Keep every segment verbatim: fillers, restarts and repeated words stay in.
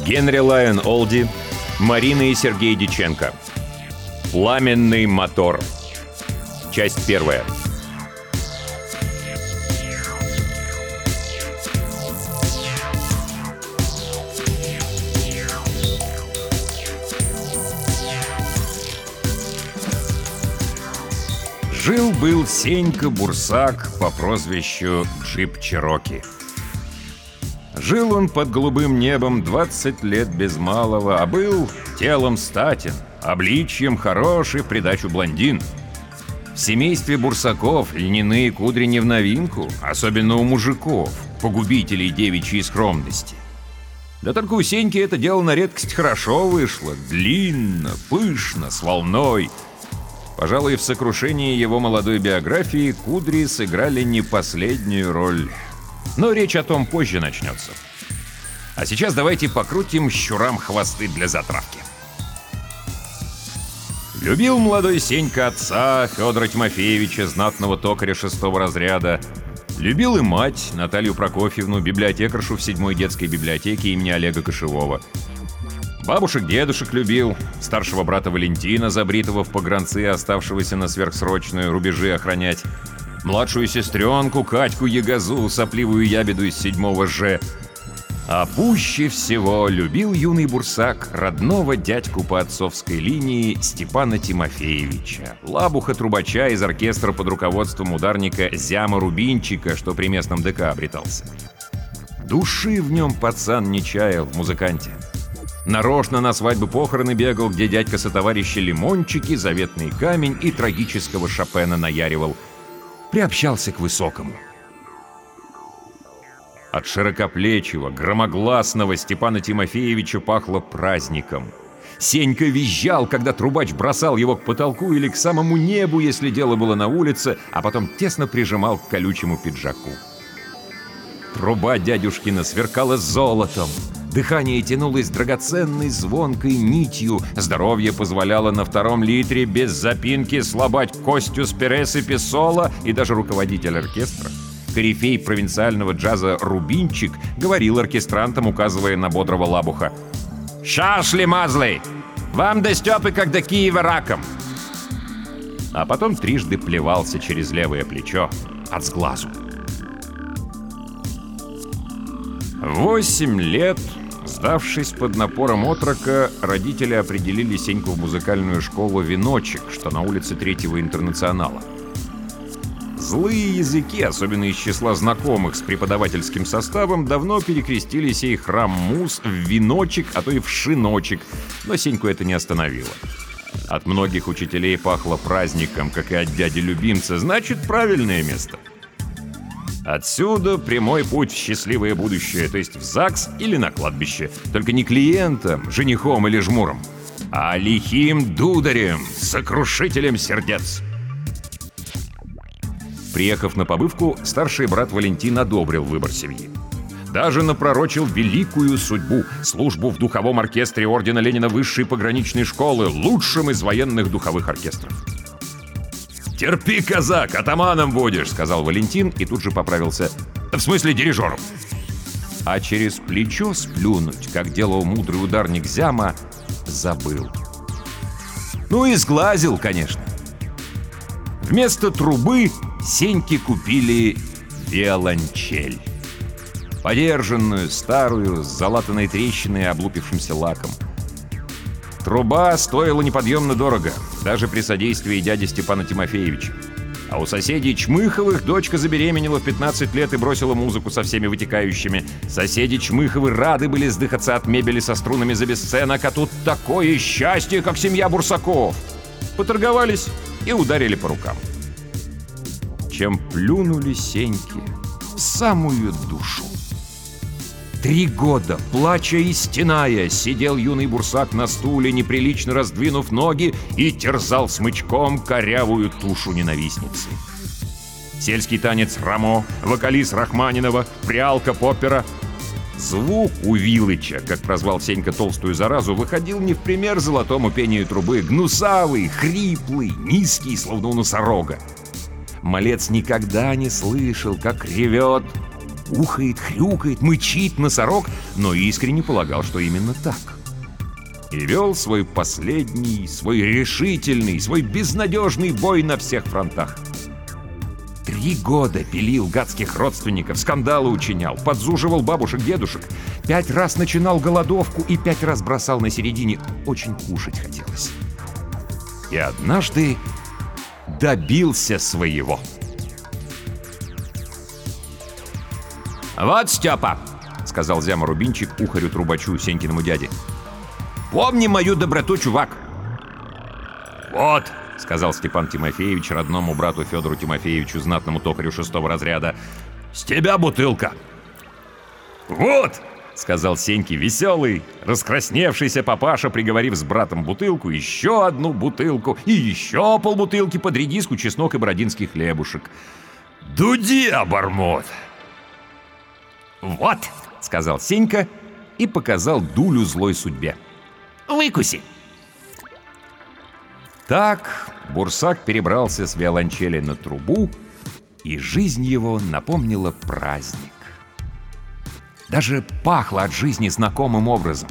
Генри Лайон Олди, Марина и Сергей Диченко. «Пламенный мотор». Часть первая. Жил-был Сенька Бурсак по прозвищу Джип Чероки. Жил он под голубым небом двадцать лет без малого, а был телом статен, обличьем хороший, в придачу блондин. В семействе Бурсаков льняные кудри не в новинку, особенно у мужиков, погубителей девичьей скромности. Да только у Сеньки это дело на редкость хорошо вышло, длинно, пышно, с волной. Пожалуй, в сокрушении его молодой биографии кудри сыграли не последнюю роль. Но речь о том позже начнется. А сейчас давайте покрутим щурам хвосты для затравки. Любил молодой Сенька отца Федора Тимофеевича, знатного токаря шестого разряда. Любил и мать Наталью Прокофьевну, библиотекаршу в седьмой детской библиотеке имени Олега Кошевого. Бабушек-дедушек любил, старшего брата Валентина, забритого в погранцы, оставшегося на сверхсрочную рубежи охранять, младшую сестренку Катьку Ягозу, сопливую ябеду из седьмого Ж. А пуще всего любил юный Бурсак родного дядьку по отцовской линии Степана Тимофеевича, лабуха-трубача из оркестра под руководством ударника Зяма Рубинчика, что при местном ДК обретался. Души в нем пацан не чаял в музыканте. Нарочно на свадьбы-похороны бегал, где дядька-сотоварища лимончики, заветный камень и трагического Шопена наяривал. Приобщался к высокому. От широкоплечего, громогласного Степана Тимофеевича пахло праздником. Сенька визжал, когда трубач бросал его к потолку или к самому небу, если дело было на улице, а потом тесно прижимал к колючему пиджаку. Труба дядюшкина сверкала золотом. Дыхание тянулось драгоценной звонкой нитью. Здоровье позволяло на втором литре без запинки слабать Костю Спирес и Песола, и даже руководитель оркестра, корифей провинциального джаза Рубинчик, говорил оркестрантам, указывая на бодрого лабуха: «Шашли-мазли! Вам до Степы, как до Киева, раком!» А потом трижды плевался через левое плечо от сглазу. Восемь лет, сдавшись под напором отрока, родители определили Сеньку в музыкальную школу «Веночек», что на улице Третьего Интернационала. Злые языки, особенно из числа знакомых с преподавательским составом, давно перекрестили сей храм муз в «Веночек», а то и в «Шиночек», но Сеньку это не остановило. От многих учителей пахло праздником, как и от дяди-любимца, значит, правильное место. Отсюда прямой путь в счастливое будущее, то есть в ЗАГС или на кладбище. Только не клиентом, женихом или жмуром, а лихим дударем, сокрушителем сердец. Приехав на побывку, старший брат Валентин одобрил выбор семьи. Даже напророчил великую судьбу — службу в духовом оркестре ордена Ленина высшей пограничной школы, лучшем из военных духовых оркестров. «Терпи, казак, атаманом будешь», — сказал Валентин и тут же поправился. «В смысле дирижером». А через плечо сплюнуть, как делал мудрый ударник Зяма, забыл. Ну и сглазил, конечно. Вместо трубы Сеньке купили виолончель. Подержанную, старую, с залатанной трещиной и облупившимся лаком. Труба стоила неподъемно дорого, даже при содействии дяди Степана Тимофеевича. А у соседей Чмыховых дочка забеременела в пятнадцать лет и бросила музыку со всеми вытекающими. Соседи Чмыховы рады были сдыхаться от мебели со струнами за бесценок, а тут такое счастье, как семья Бурсаков. Поторговались и ударили по рукам. Чем плюнули Сеньке в самую душу. Три года, плача и стеная, сидел юный Бурсак на стуле, неприлично раздвинув ноги, и терзал смычком корявую тушу ненавистницы. Сельский танец Рамо, вокалист Рахманинова, прялка Поппера. Звук у Вилыча, как прозвал Сенька толстую заразу, выходил не в пример золотому пению трубы, гнусавый, хриплый, низкий, словно у носорога. Малец никогда не слышал, как ревет ухает, хрюкает, мычит носорог, но искренне полагал, что именно так. И вел свой последний, свой решительный, свой безнадежный бой на всех фронтах. Три года пилил гадских родственников, скандалы учинял, подзуживал бабушек-дедушек, пять раз начинал голодовку и пять раз бросал на середине. Очень кушать хотелось. И однажды добился своего. «Вот, Степа!» — сказал Зяма Рубинчик ухарю-трубачу, Сенькиному дяде. «Помни мою доброту, чувак!» «Вот!» — сказал Степан Тимофеевич родному брату Федору Тимофеевичу, знатному токарю шестого разряда. «С тебя бутылка!» «Вот!» — сказал Сеньке веселый, раскрасневшийся папаша, приговорив с братом бутылку, еще одну бутылку и еще полбутылки под редиску, чеснок и бородинский хлебушек. «Дуди, обормот!» «Вот!» — сказал Сенька и показал дулю злой судьбе. «Выкуси!» Так Бурсак перебрался с виолончели на трубу, и жизнь его напомнила праздник. Даже пахло от жизни знакомым образом.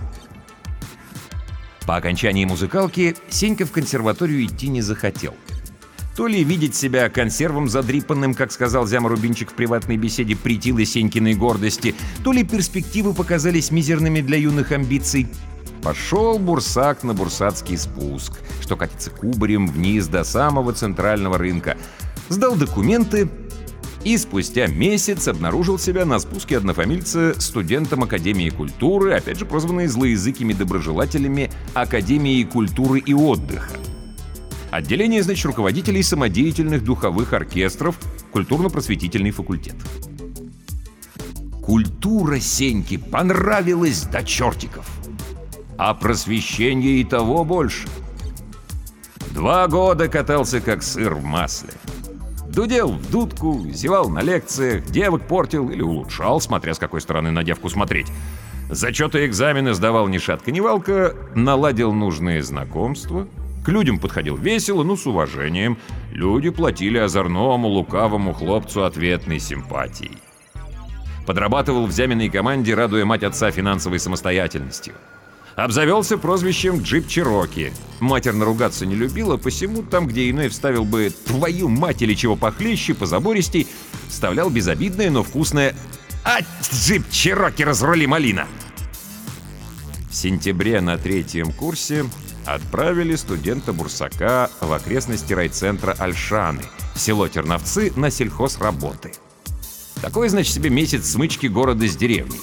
По окончании музыкалки Сенька в консерваторию идти не захотел. То ли видеть себя консервом задрипанным, как сказал Зяма Рубинчик в приватной беседе, претило Сенькиной гордости, то ли перспективы показались мизерными для юных амбиций. Пошел Бурсак на бурсатский спуск, что катится кубарем вниз до самого центрального рынка. Сдал документы и спустя месяц обнаружил себя на спуске однофамильца студентом Академии культуры, опять же прозванной злоязыкими доброжелателями Академией культуры и отдыха. Отделение, значит, руководителей самодеятельных духовых оркестров, культурно-просветительный факультет. Культура Сеньке понравилась до чертиков. А просвещение и того больше. Два года катался как сыр в масле. Дудел в дудку, зевал на лекциях, девок портил или улучшал, смотря с какой стороны на девку смотреть. Зачеты и экзамены сдавал ни шатка ни валка, наладил нужные знакомства. К людям подходил весело, но с уважением. Люди платили озорному, лукавому хлопцу ответной симпатией. Подрабатывал в Зяминой команде, радуя мать отца финансовой самостоятельностью. Обзавелся прозвищем Джип Чироки. Матерь наругаться не любила, посему там, где иной вставил бы «твою мать» или чего похлеще, позабористей, вставлял безобидное, но вкусное «А, Джип Чироки, разрули, малина!». В сентябре на третьем курсе отправили студента Бурсака в окрестности райцентра Ольшаны, в село Терновцы, на сельхозработы. Такой, значит, себе месяц смычки города с деревней.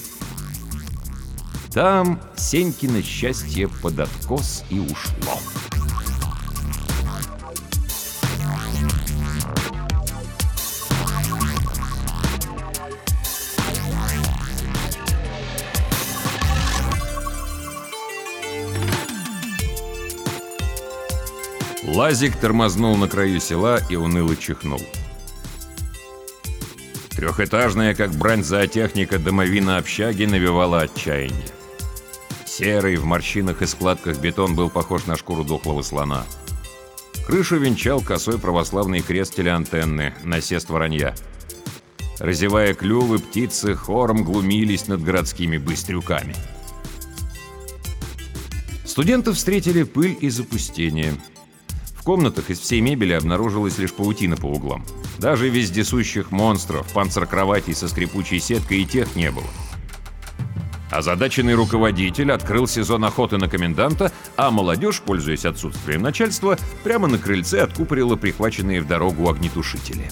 Там Сенькино счастье под откос и ушло. Лазик тормознул на краю села и уныло чихнул. Трехэтажная, как брань зоотехника, домовина общаги навевала отчаяние. Серый, в морщинах и складках бетон был похож на шкуру дохлого слона. Крышу венчал косой православный крест телеантенны, насест воронья. Разевая клювы, птицы хором глумились над городскими быстрюками. Студентов встретили пыль и запустение. В комнатах из всей мебели обнаружилась лишь паутина по углам. Даже вездесущих монстров, панциркроватей со скрипучей сеткой и тех не было. Озадаченный руководитель открыл сезон охоты на коменданта, а молодежь, пользуясь отсутствием начальства, прямо на крыльце откупорила прихваченные в дорогу огнетушители.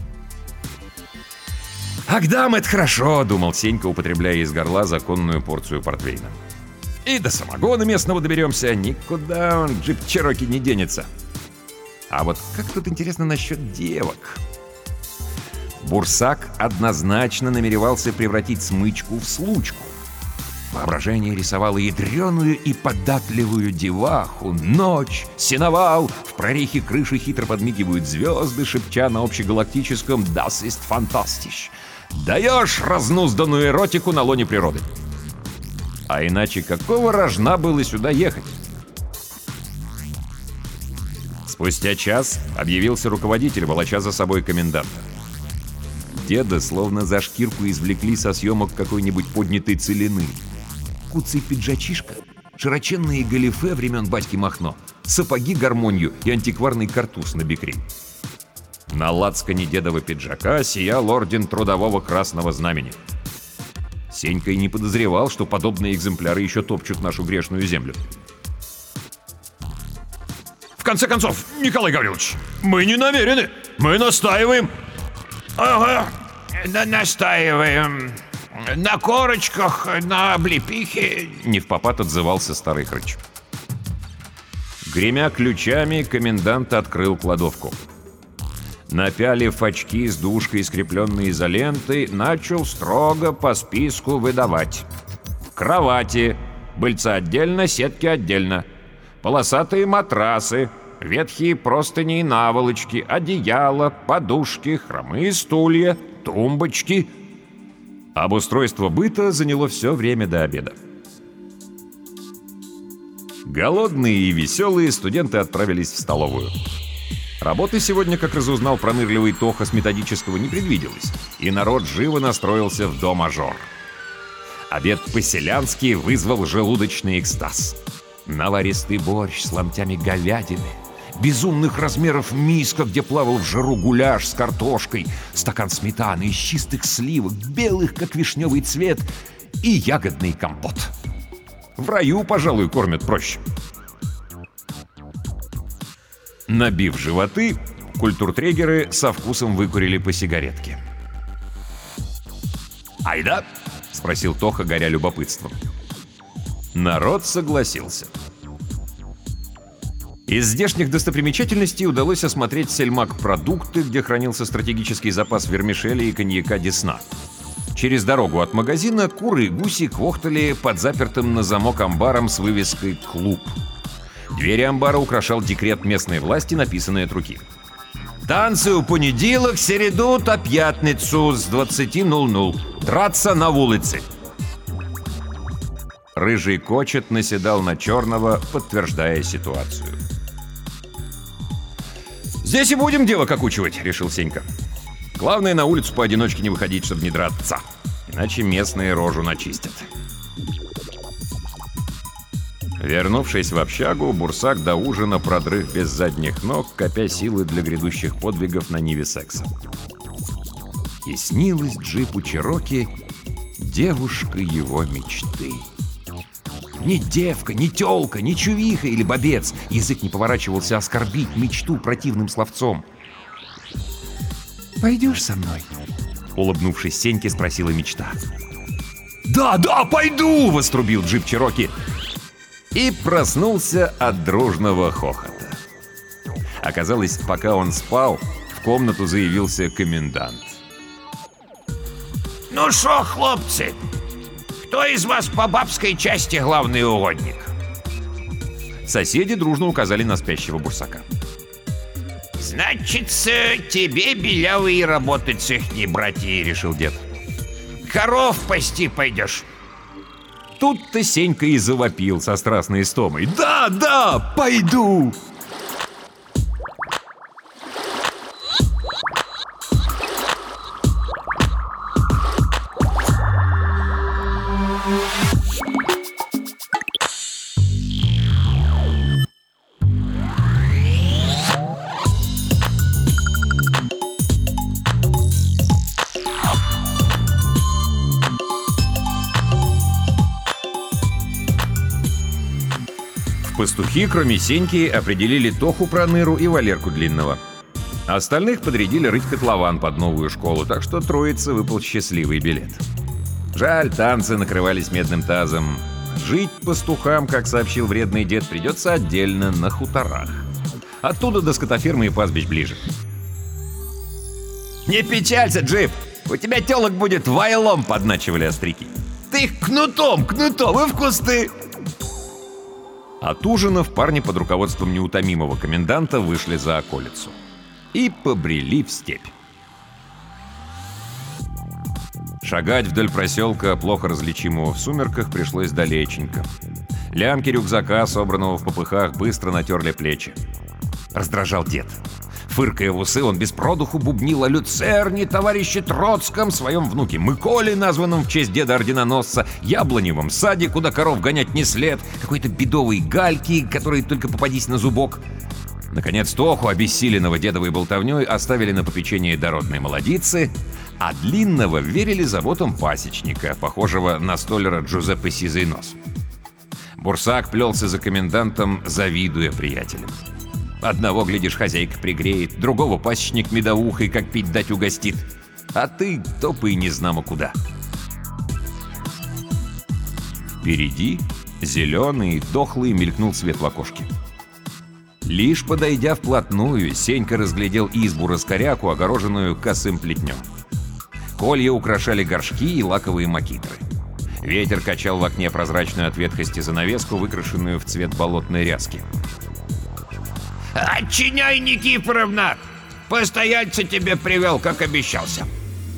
«Ах, дам, это хорошо!» — думал Сенька, употребляя из горла законную порцию портвейна. «И до самогона местного доберемся, никуда он, джип Чироки, не денется. А вот как тут интересно насчет девок?» Бурсак однозначно намеревался превратить смычку в случку. Воображение рисовало ядреную и податливую деваху. Ночь, сеновал, в прорехе крыши хитро подмигивают звезды, шепча на общегалактическом «Das ist fantastisch». Даешь разнузданную эротику на лоне природы. А иначе какого рожна было сюда ехать? Спустя час объявился руководитель, волоча за собой коменданта. деда словно за шкирку извлекли со съемок какой-нибудь поднятой целины. Куцый пиджачишка, широченные галифе времен батьки Махно, сапоги гармонию и антикварный картуз на бекрень. На лацкане дедова пиджака сиял орден Трудового Красного Знамени. Сенька и не подозревал, что подобные экземпляры еще топчут нашу грешную землю. В конце концов, Николай Гаврилович, мы не намерены, мы настаиваем. Ага, на настаиваем. На корочках, на облепихе. Невпопад отзывался старый хрыч. Гремя ключами, комендант открыл кладовку. Напялив очки с дужкой, скрепленной изолентой, начал строго по списку выдавать. Кровати, быльца отдельно, сетки отдельно. Полосатые матрасы, ветхие простыни и наволочки, одеяла, подушки, хромые стулья, тумбочки. Обустройство быта заняло все время до обеда. Голодные и веселые студенты отправились в столовую. Работы сегодня, как разузнал пронырливый Тоха с методического, не предвиделось, и народ живо настроился в до-мажор. Обед по-селянски вызвал желудочный экстаз. Наваристый борщ с ломтями говядины, безумных размеров миска, где плавал в жару гуляш с картошкой, стакан сметаны из чистых сливок, белых, как вишневый цвет, и ягодный компот. В раю, пожалуй, кормят проще. Набив животы, культуртрегеры со вкусом выкурили по сигаретке. Айда? — спросил Тоха, горя любопытством. Народ согласился. Из здешних достопримечательностей удалось осмотреть сельмаг-продукты, где хранился стратегический запас вермишели и коньяка «Десна». Через дорогу от магазина куры и гуси квохтали под запертым на замок амбаром с вывеской «Клуб». Двери амбара украшал декрет местной власти, написанный от руки. Танцы у понеділок, середу та п'ятницю з двадцяти ноль-ноль. Драться на улице. Рыжий кочет наседал на черного, подтверждая ситуацию. «Здесь и будем дело кокучивать», — решил Сенька. «Главное, на улицу поодиночке не выходить, чтобы не драться. Иначе местные рожу начистят». Вернувшись в общагу, Бурсак до ужина продрых без задних ног, копя силы для грядущих подвигов на ниве секса. И снилась джипу Чероки девушка его мечты. Не девка, не тёлка, не чувиха или бобец. Язык не поворачивался оскорбить мечту противным словцом. «Пойдешь со мной?» — улыбнувшись Сеньке, спросила мечта. «Да, да, пойду!» — вострубил джип Чероки. И проснулся от дружного хохота. Оказалось, пока он спал, в комнату заявился комендант. Ну шо, хлопцы, кто из вас по бабской части главный угодник? Соседи дружно указали на спящего Бурсака. Значит, тебе, белявый, работать с ихней братьей, решил дед. Коров пасти пойдешь. Тут-то Сенька и завопил со страстной истомой. «Да, да, пойду!» Пастухи, кроме Сеньки, определили Тоху Проныру и Валерку Длинного. Остальных подрядили рыть котлован под новую школу, так что троице выпал счастливый билет. Жаль, танцы накрывались медным тазом. Жить пастухам, как сообщил вредный дед, придется отдельно на хуторах. Оттуда до скотофермы и пастбищ ближе. «Не печалься, Джип! У тебя телок будет вайлом!» — подначивали остряки. «Ты их кнутом, кнутом и в кусты!» От ужинов парни под руководством неутомимого коменданта вышли за околицу и побрели в степь. Шагать вдоль проселка, плохо различимого в сумерках, пришлось далеченько. Лямки рюкзака, собранного в попыхах, быстро натерли плечи. Раздражал дед. Фыркая в усы, он без продуху бубнил о люцерне, товарище Троцком, своем внуке Миколе, названном в честь деда-орденоносца, яблоневом саде, куда коров гонять не след, какой-то бедовой гальки, которой только попадись на зубок. Наконец, Тоху, обессиленного дедовой болтовней, оставили на попечение дородной молодицы, а Длинного верили заботам пасечника, похожего на столяра Джузеппе Сизый Нос. Бурсак плелся за комендантом, завидуя приятелям. Одного, глядишь, хозяйка пригреет, другого пасечник медовухой, как пить дать, угостит. А ты топай незнамо куда. Впереди, зеленый и дохлый, мелькнул свет в окошке. Лишь подойдя вплотную, Сенька разглядел избу-раскоряку, огороженную косым плетнем. Колья украшали горшки и лаковые макитры. Ветер качал в окне прозрачную от ветхости занавеску, выкрашенную в цвет болотной ряски. «Отчиняй, Никифоровна! Постояльца тебе привел, как обещался!»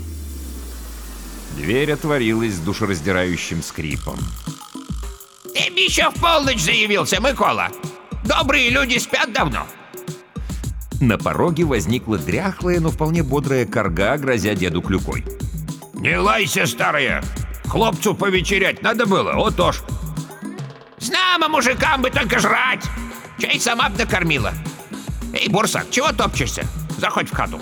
Дверь отворилась с душераздирающим скрипом. «Ты еще в полночь заявился, Микола! Добрые люди спят давно!» На пороге возникла дряхлая, но вполне бодрая карга, грозя деду клюкой. «Не лайся, старая! Хлопцу повечерять надо было, вот уж! Знамо, мужикам бы только жрать! Чай сама б накормила! Эй, Бурсак, чего топчешься? Заходь в хату!»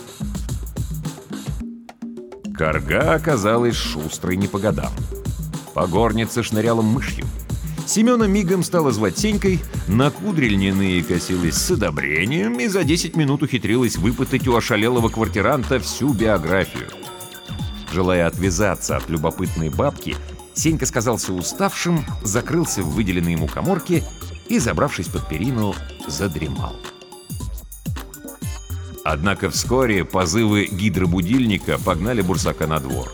Карга оказалась шустрой не по годам. По горнице шныряла мышью. Семена мигом стала звать Сенькой, на кудри льняные косилась с одобрением и за десять минут ухитрилась выпытать у ошалелого квартиранта всю биографию. Желая отвязаться от любопытной бабки, Сенька сказался уставшим, закрылся в выделенной ему каморке и, забравшись под перину, задремал. Однако вскоре позывы гидробудильника погнали Бурсака на двор.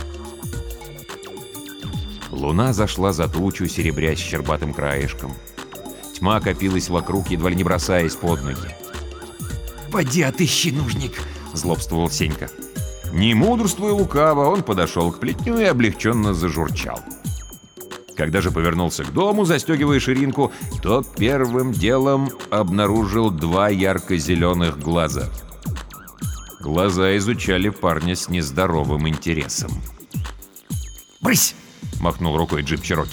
Луна зашла за тучу, серебрясь щербатым краешком. Тьма копилась вокруг, едва ли не бросаясь под ноги. «Поди отыщи, нужник!» — злобствовал Сенька. Не мудрствуя лукаво, он подошел к плетню и облегченно зажурчал. Когда же повернулся к дому, застегивая ширинку, то первым делом обнаружил два ярко-зеленых глаза. Глаза изучали парня с нездоровым интересом. «Брысь!» — махнул рукой джип Чероки.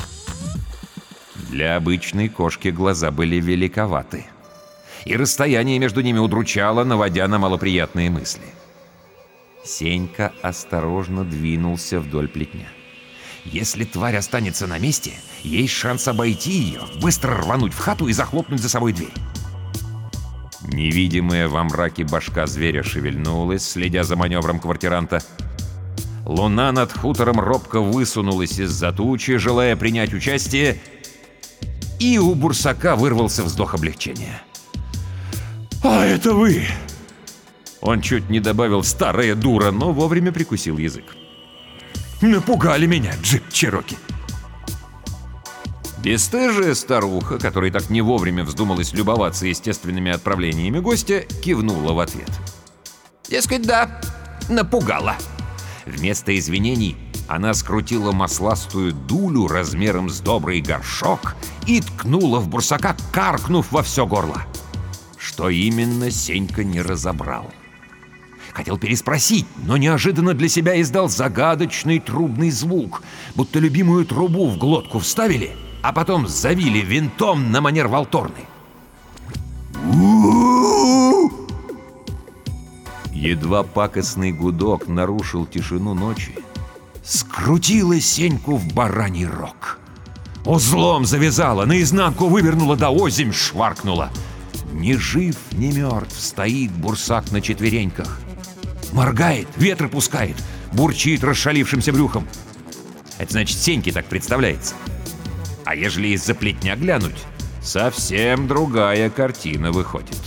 Для обычной кошки глаза были великоваты, и расстояние между ними удручало, наводя на малоприятные мысли. Сенька осторожно двинулся вдоль плетня. Если тварь останется на месте, есть шанс обойти ее, быстро рвануть в хату и захлопнуть за собой дверь. Невидимая во мраке башка зверя шевельнулась, следя за маневром квартиранта. Луна над хутором робко высунулась из-за тучи, желая принять участие, и у Бурсака вырвался вздох облегчения. «А это вы!» Он чуть не добавил «старая дура», но вовремя прикусил язык. «Напугали меня, джип Чероки!» Бесстыжая старуха, которой так не вовремя вздумалась любоваться естественными отправлениями гостя, кивнула в ответ. Дескать, да, напугала. Вместо извинений она скрутила масластую дулю размером с добрый горшок и ткнула в Бурсака, каркнув во все горло. Что именно, Сенька не разобрал. Хотел переспросить, но неожиданно для себя издал загадочный трубный звук, будто любимую трубу в глотку вставили, а потом завили винтом на манер валторны. Едва пакостный гудок нарушил тишину ночи, скрутила Сеньку в бараний рог. Узлом завязала, наизнанку вывернула, да озимь шваркнула. Ни жив, ни мертв стоит Бурсак на четвереньках. Моргает, ветры пускает, бурчит расшалившимся брюхом. Это значит, Сеньке так представляется. А ежели из-за плетня глянуть, совсем другая картина выходит.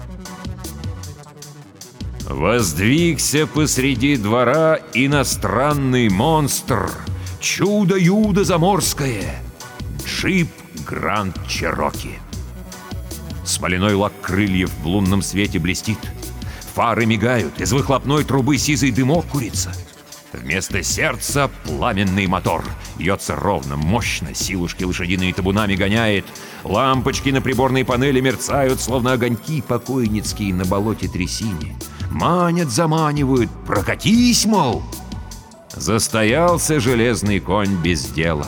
Воздвигся посреди двора иностранный монстр, чудо-юдо заморское, джип Гранд Чероки. Смоляной лак крыльев в лунном свете блестит. Фары мигают, из выхлопной трубы сизый дымок курится. Вместо сердца пламенный мотор. Бьется ровно, мощно, силушки лошадиные табунами гоняет. Лампочки на приборной панели мерцают, словно огоньки покойницкие на болоте трясине. Манят, заманивают, прокатись, мол. Застоялся железный конь без дела.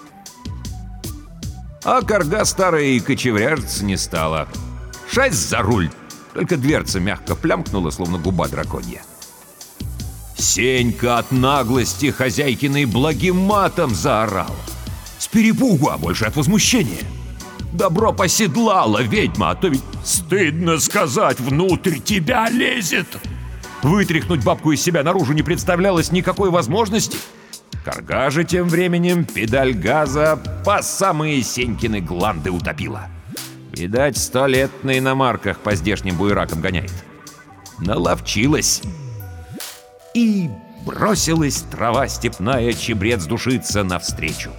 А карга старая и кочевряжиться не стала. Шасть за руль, только дверца мягко плямкнула, словно губа драконья. Сенька от наглости хозяйкиной благим матом заорал. С перепугу, а больше от возмущения. Добро поседлала ведьма, а то ведь Стыдно сказать, внутрь тебя лезет. вытряхнуть бабку из себя наружу не представлялось никакой возможности. Карга же тем временем педаль газа по самые Сенькины гланды утопила. Видать, сто лет на иномарках по здешним буеракам гоняет. Наловчилась. И бросилась трава степная, чебрец душиться навстречу.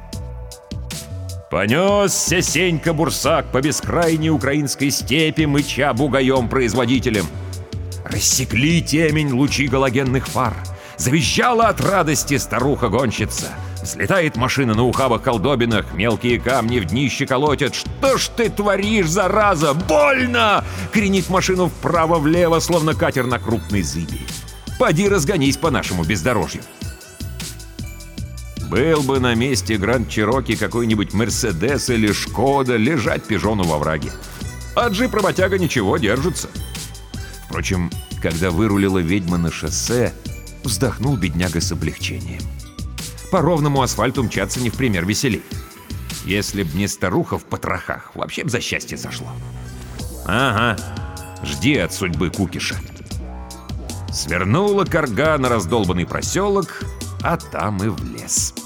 Понесся Сенька-бурсак по бескрайней украинской степи, мыча бугаем производителем. Рассекли темень лучи галогенных фар. Завизжала от радости старуха-гонщица. Взлетает машина на ухабах-колдобинах, мелкие камни в днище колотят. «Что ж ты творишь, зараза? Больно!» Кренит машину вправо-влево, словно катер на крупной зыби. Поди разгонись по нашему бездорожью. Был бы на месте Гранд Чироки какой-нибудь Мерседес или Шкода, лежать пижону во враге. А джип-работяга ничего, держится. Впрочем, когда вырулила ведьма на шоссе, вздохнул бедняга с облегчением. По ровному асфальту мчаться не в пример веселей. Если б не старуха в потрохах, вообще б за счастье сошло. Ага, жди от судьбы кукиша. Свернула карга на раздолбанный проселок, а там и в лес.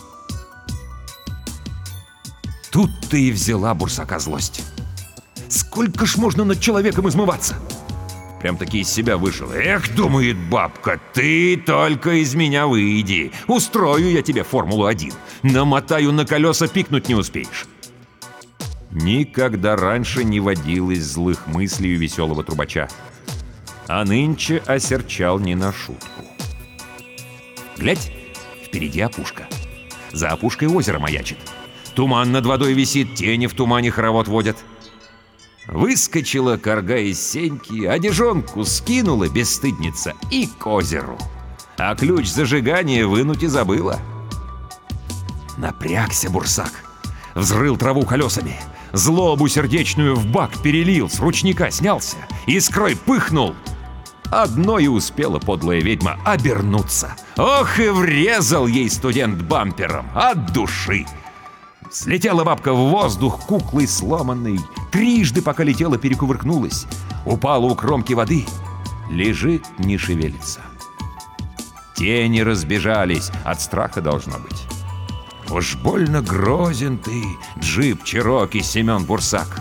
Тут-то и взяла бурсака злость. Сколько ж можно над человеком измываться? Прям-таки из себя вышел. Эх, думает бабка, ты только из меня выйди. Устрою я тебе Формулу один. Намотаю на колеса, пикнуть не успеешь. Никогда раньше не водилось злых мыслей у веселого трубача. А нынче осерчал не на шутку. Глядь, впереди опушка. За опушкой озеро маячит. Туман над водой висит, тени в тумане хоровод водят. Выскочила карга из Сеньки, одежонку скинула бесстыдница и к озеру. А ключ зажигания вынуть и забыла. Напрягся бурсак, взрыл траву колесами, злобу сердечную в бак перелил, с ручника снялся, искрой пыхнул. Одно и успела подлая ведьма обернуться. Ох, и врезал ей студент бампером от души. Слетела бабка в воздух куклой сломанной, трижды, пока летела, перекувыркнулась. Упала у кромки воды, лежит, не шевелится. Тени разбежались, от страха должно быть. Уж больно грозен ты, джип Чироки Семен Бурсак.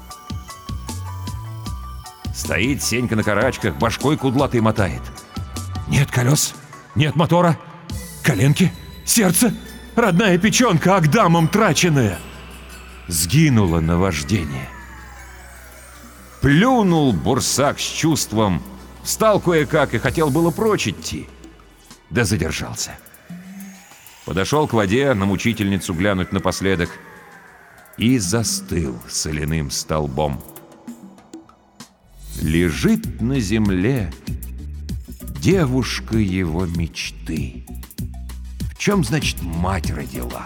Стоит Сенька на карачках, башкой кудлатой мотает. Нет колес, нет мотора, коленки, сердце, родная печенка, агдамом траченная. Сгинуло наваждение. Плюнул Бурсак с чувством, встал кое-как и хотел было прочь идти, да задержался. Подошел к воде, на мучительницу глянуть напоследок, и застыл соляным столбом. Лежит на земле девушка его мечты. В чем, значит, мать родила?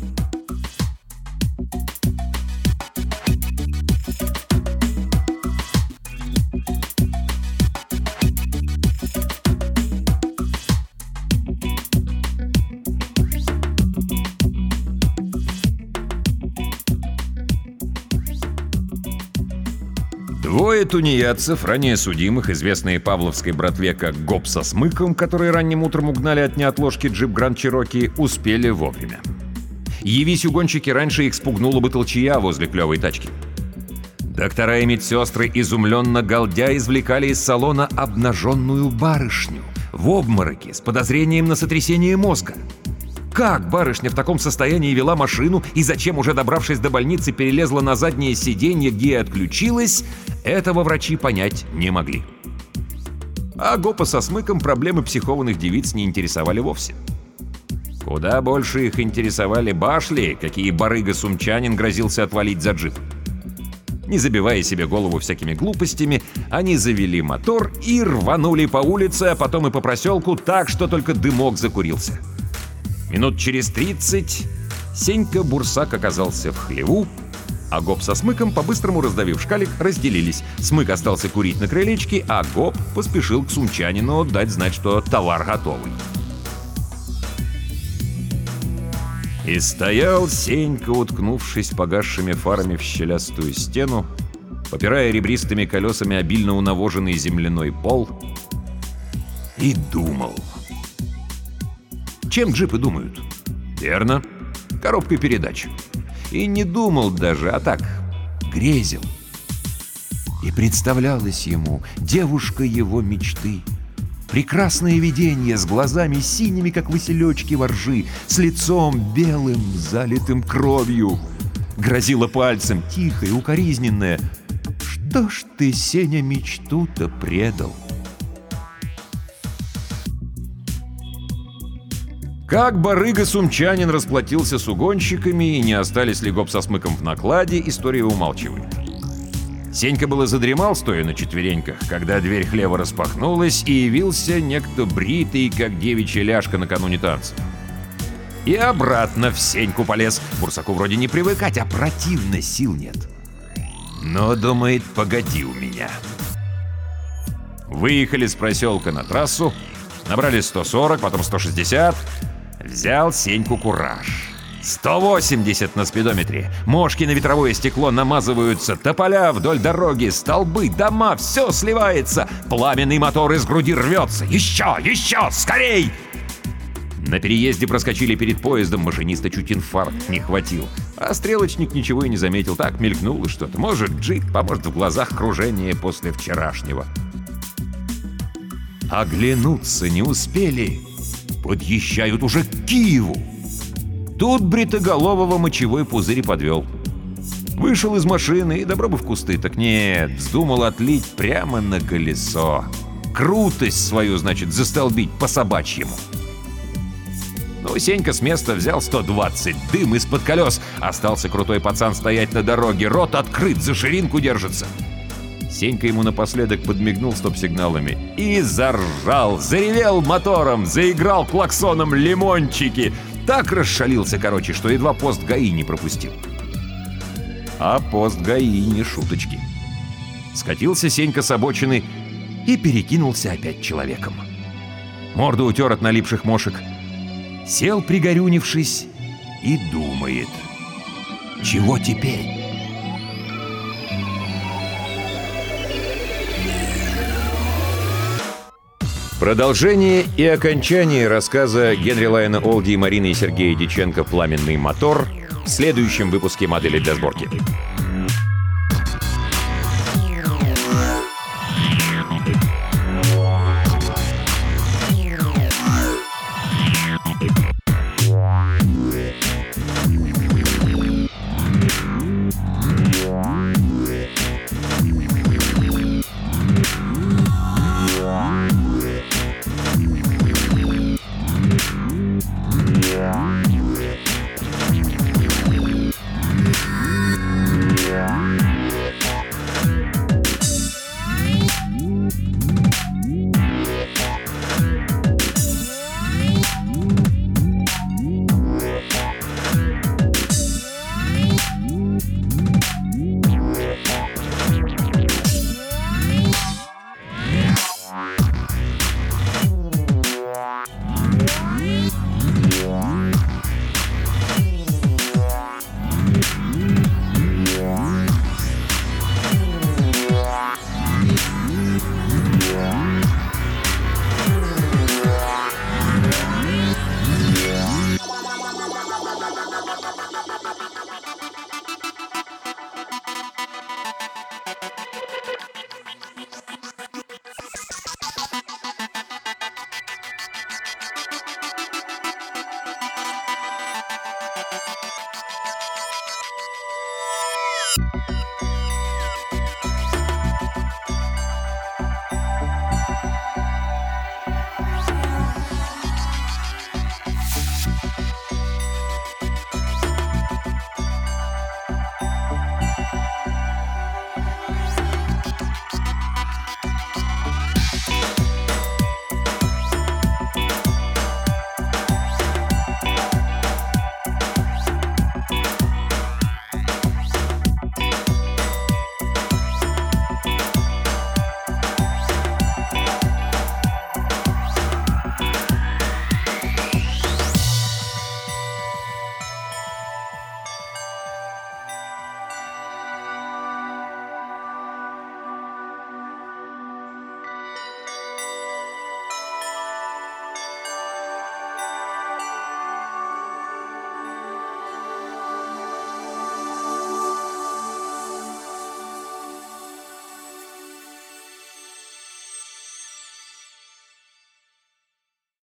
Двое тунеядцев, ранее судимых, известные павловской братве как Гоп со Смыком, которые ранним утром угнали от неотложки джип Гранд Чироки, успели вовремя. Явись угонщики раньше, их спугнула бы толчья возле клевой тачки. Доктора и медсестры, изумленно галдя, извлекали из салона обнаженную барышню в обмороке с подозрением на сотрясение мозга. Как барышня в таком состоянии вела машину и зачем, уже добравшись до больницы, перелезла на заднее сиденье, где и отключилась, этого врачи понять не могли. А Гопа со Смыком проблемы психованных девиц не интересовали вовсе. Куда больше их интересовали башли, какие барыга-сумчанин грозился отвалить за джип. Не забивая себе голову всякими глупостями, они завели мотор и рванули по улице, а потом и по проселку так, что только дымок закурился. Минут через тридцать Сенька Бурсак оказался в хлеву, а Гоп со Смыком, по-быстрому раздавив шкалик, разделились. Смык остался курить на крылечке, а Гоп поспешил к сумчанину дать знать, что товар готовый. И стоял Сенька, уткнувшись погасшими фарами в щелястую стену, попирая ребристыми колесами обильно унавоженный земляной пол, и думал. Чем джипы думают? Верно, коробкой передач. И не думал даже, а так, грезил. И представлялась ему девушка его мечты. Прекрасное видение с глазами синими, как василечки во ржи, с лицом белым, залитым кровью. Грозила пальцем, тихо и укоризненная. Что ж ты, Сеня, мечту-то предал? Как барыга-сумчанин расплатился с угонщиками и не остались ли Гоп со Смыком в накладе, история умалчивает. Сенька было задремал, стоя на четвереньках, когда дверь хлева распахнулась, и явился некто бритый, как девичья ляжка накануне танца. И обратно в Сеньку полез. Бурсаку вроде не привыкать, а противно, сил нет. Но, думает, погоди у меня. Выехали с проселка на трассу, набрали сто сорок, потом сто шестьдесят. Взял Сеньку кураж. сто восемьдесят на спидометре. Мошки на ветровое стекло намазываются, тополя вдоль дороги, столбы, дома, все сливается. Пламенный мотор из груди рвется. Еще, еще, скорей! На переезде проскочили перед поездом, машиниста чуть инфаркт не хватил. А стрелочник ничего и не заметил, так мелькнуло что-то. Может, джип, а может, в глазах кружение после вчерашнего. Оглянуться не успели. Подъезжают уже к Киеву. Тут бритоголового мочевой пузырь подвел. Вышел из машины и добро бы в кусты, так нет, вздумал отлить прямо на колесо. Крутость свою, значит, застолбить по-собачьему. Ну, Сенька с места взял сто двадцать, дым из-под колес. Остался крутой пацан стоять на дороге, рот открыт, за ширинку держится. Сенька ему напоследок подмигнул стоп-сигналами и заржал, заревел мотором, заиграл клаксоном лимончики. Так расшалился, короче, что едва пост ГАИ не пропустил. А пост ГАИ не шуточки. Скатился Сенька с обочины и перекинулся опять человеком. Морду утер от налипших мошек. Сел, пригорюнившись, и думает. Чего теперь? Продолжение и окончание рассказа Генри Лайона Олди и Марины и Сергея Дьяченко «Пламенный мотор» в следующем выпуске «Модели для сборки».